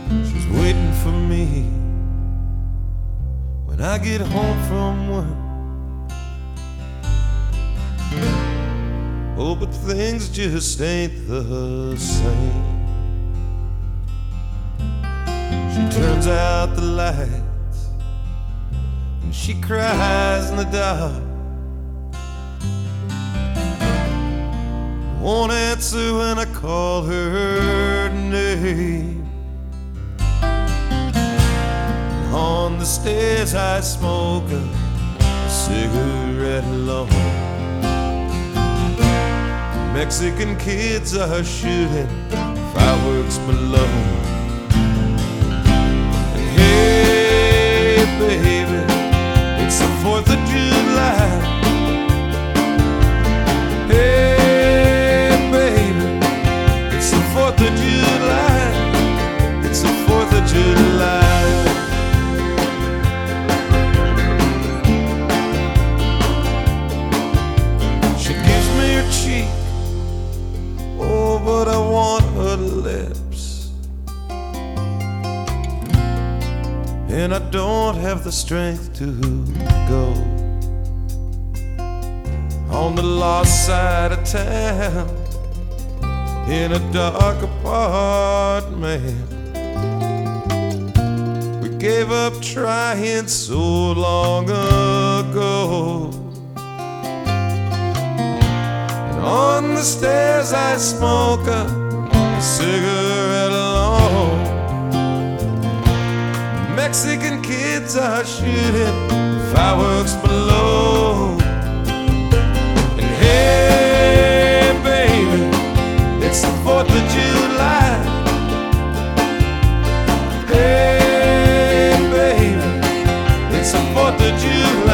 She's waiting for me when I get home from work. Oh, but things just ain't the same. She turns out the lights and she cries in the dark. Won't answer when I call her name. And on the stairs I smoke a cigarette alone. Mexican kids are shooting fireworks below. And hey, baby, it's the 4th of July. Hey, baby, it's the 4th of July. It's the 4th of July. She gives me her cheek, oh, but I want her lips. And I don't have the strength to go on the lost side of town in a dark apartment. We gave up trying so long ago. On the stairs I smoke a cigarette alone. Mexican kids are shooting fireworks below. And hey, baby, it's the 4th of July. Hey, baby, it's the 4th of July.